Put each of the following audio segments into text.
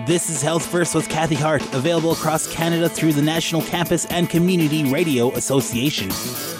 This is Health First with Kathy Hart, available across Canada through the National Campus and Community Radio Association.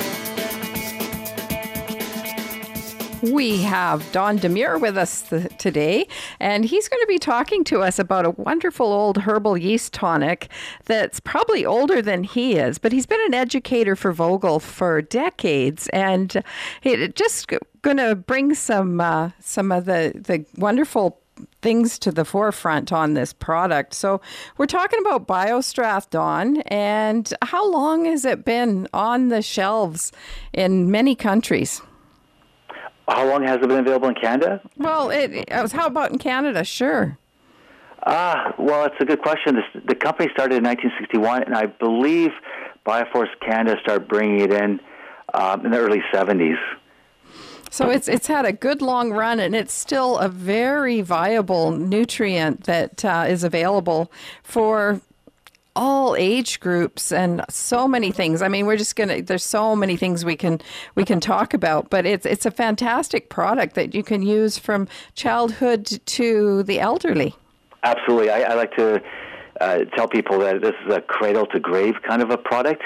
We have Don Demure with us today, and he's going to be talking to us about a wonderful old herbal yeast tonic that's probably older than he is, but he's been an educator for Vogel for decades, and he's just going to bring some of the wonderful things to the forefront on this product. So we're talking about BioStrath, Don, and how long has it been on the shelves in many countries? How long has it been available in Canada? Well, how about in Canada? Sure. Well, it's a good question. The company started in 1961, and I believe Bioforce Canada started bringing it in the early 70s. So it's had a good long run, and it's still a very viable nutrient that is available for all age groups and so many things. I mean, there's so many things we can talk about, but it's a fantastic product that you can use from childhood to the elderly. Absolutely. I like to tell people that this is a cradle to grave kind of a product.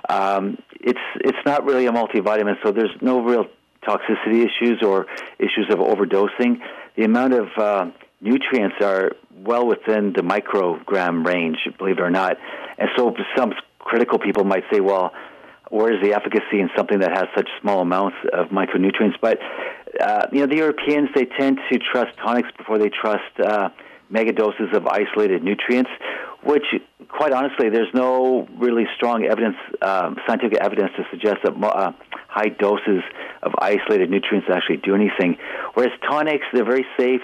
It's not really a multivitamin, so there's no real toxicity issues or issues of overdosing. The amount of nutrients are well within the microgram range, believe it or not. And so some critical people might say, well, where is the efficacy in something that has such small amounts of micronutrients? But, the Europeans, they tend to trust tonics before they trust mega doses of isolated nutrients, which, quite honestly, there's no really strong evidence, scientific evidence to suggest that high doses of isolated nutrients actually do anything. Whereas tonics, they're very safe.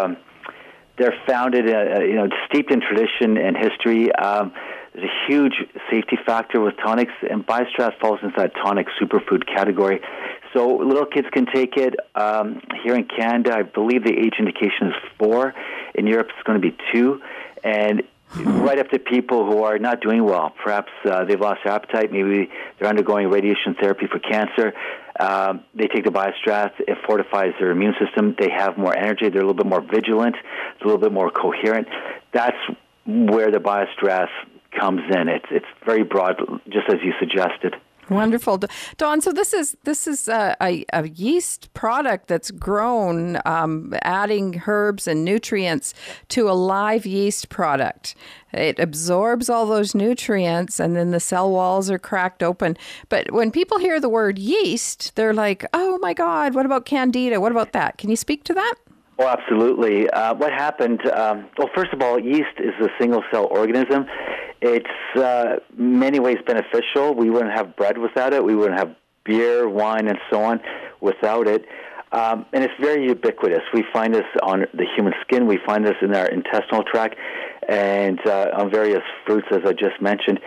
They're founded, steeped in tradition and history. There's a huge safety factor with tonics, and BioStrath falls into that tonic superfood category. So little kids can take it. Here in Canada, I believe the age indication is 4. In Europe, it's going to be 2. And right up to people who are not doing well. Perhaps they've lost their appetite. Maybe they're undergoing radiation therapy for cancer. They take the BioStrath. It fortifies their immune system. They have more energy. They're a little bit more vigilant. It's a little bit more coherent. That's where the BioStrath comes in. It's very broad, just as you suggested. Wonderful. Don, so this is a yeast product that's grown, adding herbs and nutrients to a live yeast product. It absorbs all those nutrients, and then the cell walls are cracked open. But when people hear the word yeast, they're like, oh my God, what about Candida? What about that? Can you speak to that? Oh, absolutely. What happened, first of all, yeast is a single-cell organism. It's many ways beneficial. We wouldn't have bread without it. We wouldn't have beer, wine, and so on without it. And it's very ubiquitous. We find this on the human skin. We find this in our intestinal tract and on various fruits, as I just mentioned,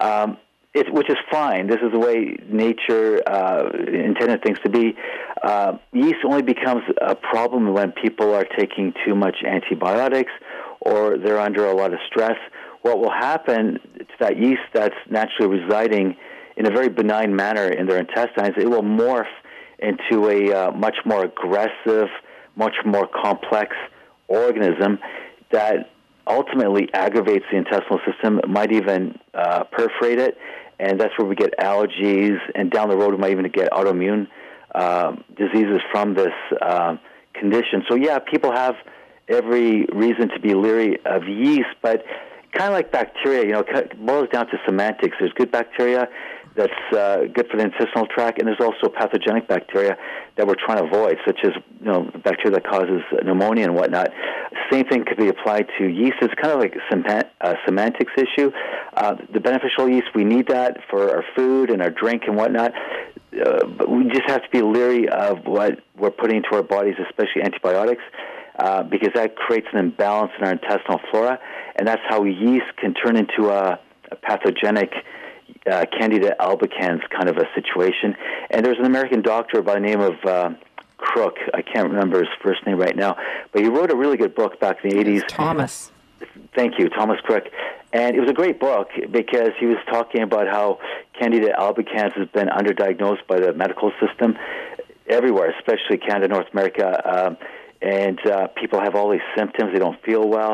which is fine. This is the way nature intended things to be. Yeast only becomes a problem when people are taking too much antibiotics or they're under a lot of stress. What will happen to that yeast that's naturally residing in a very benign manner in their intestines, it will morph into a much more aggressive, much more complex organism that ultimately aggravates the intestinal system. It might even perforate it, and that's where we get allergies, and down the road we might even get autoimmune diseases from this condition. So yeah, people have every reason to be leery of yeast, but kind of like bacteria, it boils down to semantics. There's good bacteria that's good for the intestinal tract, and there's also pathogenic bacteria that we're trying to avoid, such as the bacteria that causes pneumonia and whatnot. Same thing could be applied to yeast. It's kind of like a semantics issue. The beneficial yeast, we need that for our food and our drink and whatnot, but we just have to be leery of what we're putting into our bodies, especially antibiotics, because that creates an imbalance in our intestinal flora, and that's how yeast can turn into a pathogenic Candida albicans kind of a situation. And there's an American doctor by the name of Crook. I can't remember his first name right now, but he wrote a really good book back in the 80s. Thomas. Thank you, Thomas Crook. And it was a great book because he was talking about how Candida albicans has been underdiagnosed by the medical system everywhere, especially Canada, North America, and people have all these symptoms. They don't feel well.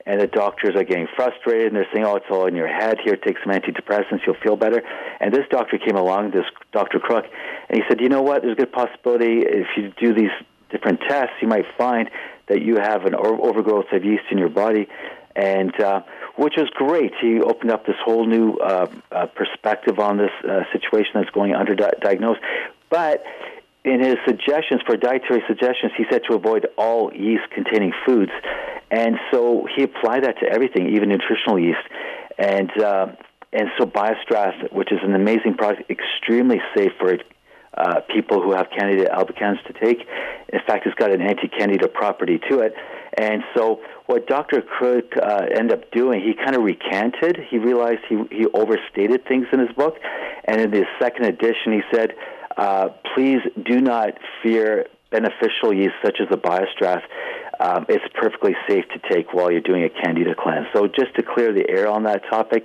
and the doctors are getting frustrated, and they're saying, oh, it's all in your head. Here, take some antidepressants, you'll feel better. And this doctor came along, this Dr. Crook, and he said, you know what, there's a good possibility if you do these different tests, you might find that you have an overgrowth of yeast in your body, and which was great. He opened up this whole new perspective on this situation that's going underdiagnosed. But in his suggestions, for dietary suggestions, he said to avoid all yeast-containing foods. And so he applied that to everything, even nutritional yeast. And so BioStrath, which is an amazing product, extremely safe for people who have Candida albicans to take. In fact, it's got an anti-Candida property to it. And so what Dr. Crook ended up doing, he kind of recanted. He realized he overstated things in his book. And in the second edition, he said, please do not fear beneficial yeast such as the BioStrath. It's perfectly safe to take while you're doing a Candida cleanse. So just to clear the air on that topic,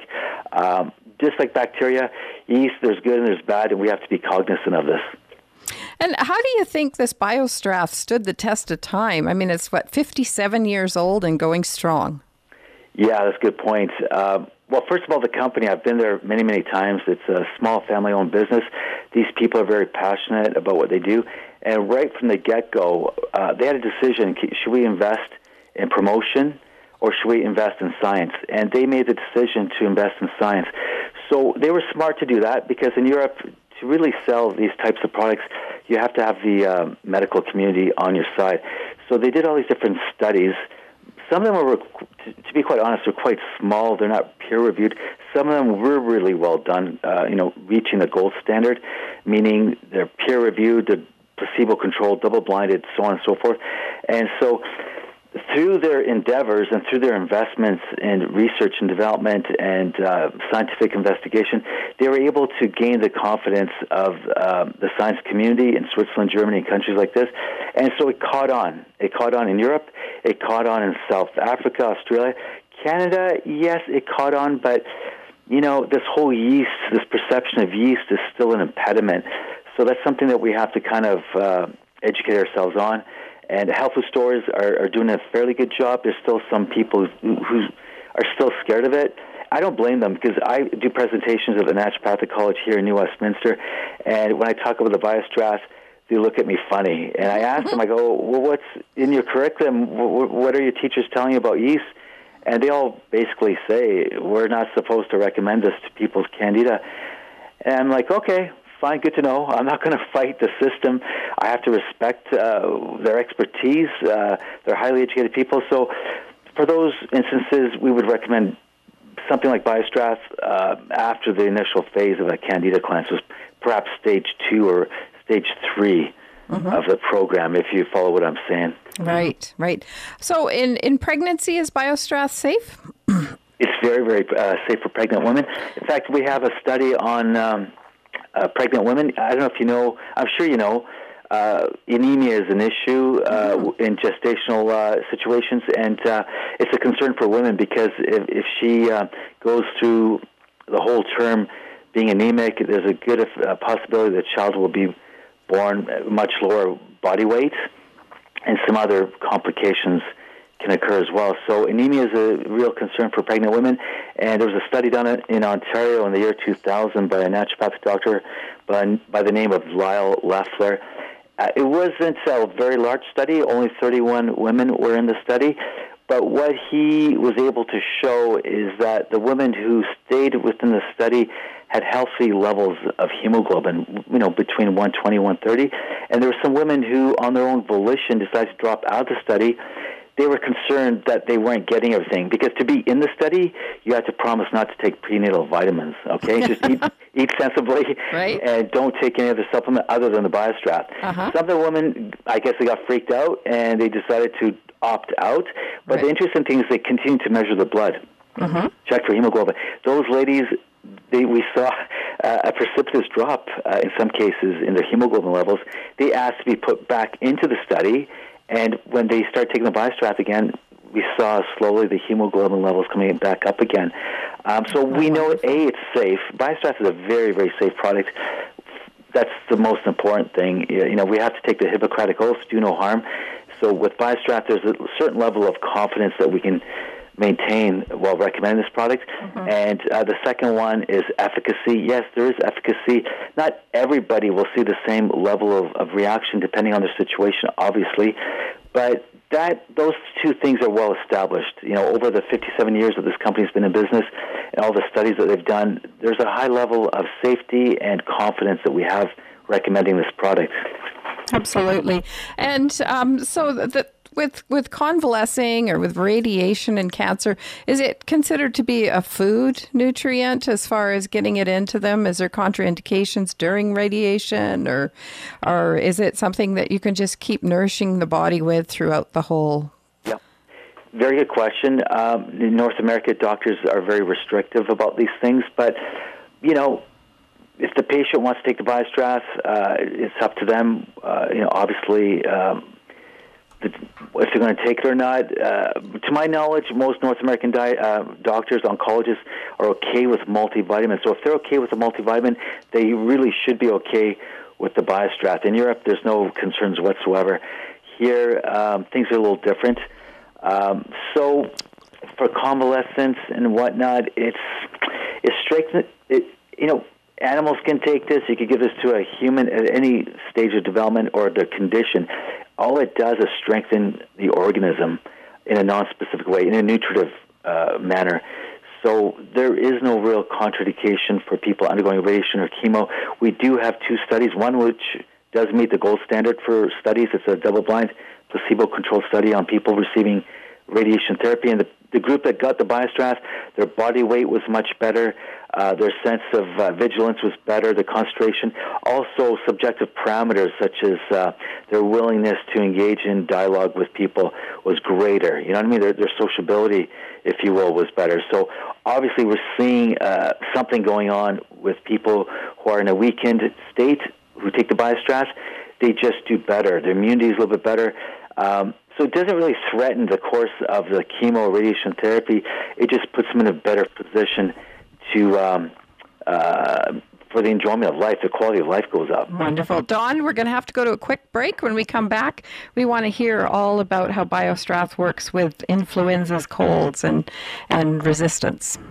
just like bacteria, yeast, there's good and there's bad, and we have to be cognizant of this. And how do you think this BioStrath stood the test of time? I mean, it's, 57 years old and going strong? Yeah, that's a good point. Well, first of all, the company, I've been there many, many times. It's a small family-owned business. These people are very passionate about what they do. And right from the get-go, they had a decision, should we invest in promotion or should we invest in science? And they made the decision to invest in science. So they were smart to do that because in Europe, to really sell these types of products, you have to have the medical community on your side. So they did all these different studies. Some of them were, to be quite honest, were quite small. They're not peer-reviewed. Some of them were really well done, reaching the gold standard, meaning they're peer-reviewed, placebo-controlled, double-blinded, so on and so forth. And so through their endeavors and through their investments in research and development and scientific investigation, they were able to gain the confidence of the science community in Switzerland, Germany, and countries like this. And so it caught on. It caught on in Europe. It caught on in South Africa, Australia. Canada, yes, it caught on, but, this whole yeast, this perception of yeast is still an impediment. So that's something that we have to kind of educate ourselves on. And health food stores are doing a fairly good job. There's still some people who are still scared of it. I don't blame them because I do presentations at the Naturopathic College here in New Westminster, and when I talk about the BioStrath, they look at me funny. And I ask them, I go, well, what's in your curriculum? What are your teachers telling you about yeast? And they all basically say, we're not supposed to recommend this to people's Candida. And I'm like, okay, fine, good to know. I'm not going to fight the system. I have to respect their expertise. They're highly educated people. So for those instances, we would recommend something like BioStrath after the initial phase of a Candida cleanse, was perhaps stage 2 or stage 3 of the program, if you follow what I'm saying. Right, right. So in pregnancy, is BioStrath safe? It's very, very safe for pregnant women. In fact, we have a study on pregnant women. I don't know if you know, I'm sure you know, anemia is an issue in gestational situations, and it's a concern for women because if she goes through the whole term being anemic, there's a good possibility the child will be born much lower body weight, and some other complications can occur as well. So anemia is a real concern for pregnant women, and there was a study done in Ontario in the year 2000 by a naturopathic doctor by the name of Lyle Leffler. It wasn't a very large study. Only 31 women were in the study. But what he was able to show is that the women who stayed within the study had healthy levels of hemoglobin, between 120 and 130. And there were some women who, on their own volition, decided to drop out of the study. They were concerned that they weren't getting everything, because to be in the study, you have to promise not to take prenatal vitamins, okay? Just eat sensibly, right, and don't take any other supplement other than the BioStrath. Some of the women, I guess they got freaked out, and they decided to opt out. But the interesting thing is they continue to measure the blood, check for hemoglobin. Those ladies, we saw a precipitous drop in some cases in their hemoglobin levels. They asked to be put back into the study, and when they started taking the BioStrath again, we saw slowly the hemoglobin levels coming back up again. So we know, A, it's safe. BioStrath is a very, very safe product. That's the most important thing. We have to take the Hippocratic Oath, do no harm. So with BioStrath, there's a certain level of confidence that we can maintain while recommending this product. And the second one is efficacy. Yes, there is efficacy. Not everybody will see the same level of reaction depending on their situation, obviously, but those two things are well established. Over the 57 years that this company's been in business and all the studies that they've done, there's a high level of safety and confidence that we have recommending this product. Absolutely. And with convalescing or with radiation and cancer, is it considered to be a food nutrient as far as getting it into them? Is there contraindications during radiation, or is it something that you can just keep nourishing the body with throughout the whole? Yeah, very good question. In North America, doctors are very restrictive about these things, but if the patient wants to take the BioStrath, it's up to them. Obviously. If they're going to take it or not. To my knowledge, most North American doctors, oncologists, are okay with multivitamins. So if they're okay with the multivitamin, they really should be okay with the BioStrath. In Europe, there's no concerns whatsoever. Here, things are a little different. So for convalescence and whatnot, it's strict. Animals can take this. You could give this to a human at any stage of development or the condition. All it does is strengthen the organism in a non-specific way, in a nutritive manner. So there is no real contraindication for people undergoing radiation or chemo. We do have two studies, one which does meet the gold standard for studies. It's a double-blind, placebo-controlled study on people receiving radiation therapy. And the group that got the BioStrath, their body weight was much better. Their sense of vigilance was better, the concentration. Also, subjective parameters such as their willingness to engage in dialogue with people was greater. You know what I mean? Their sociability, if you will, was better. So obviously we're seeing something going on with people who are in a weakened state, who take the BioStrath. They just do better. Their immunity is a little bit better. So it doesn't really threaten the course of the chemo or radiation therapy. It just puts them in a better position to for the enjoyment of life. The quality of life goes up. Wonderful. Dawn, we're going to have to go to a quick break. When we come back, we want to hear all about how BioStrath works with influenzas, colds, and resistance.